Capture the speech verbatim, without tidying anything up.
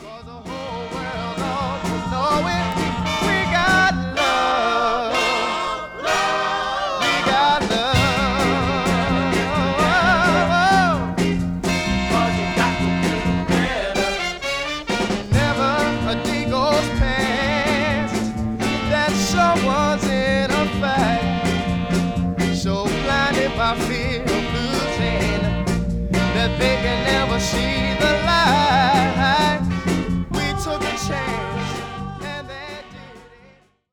'Cause the whole world ought to know it. We got love. We got love. 'Cause you got to do better. Never a day goes past that someone's in a fight, so blinded by fear of losing that they can never see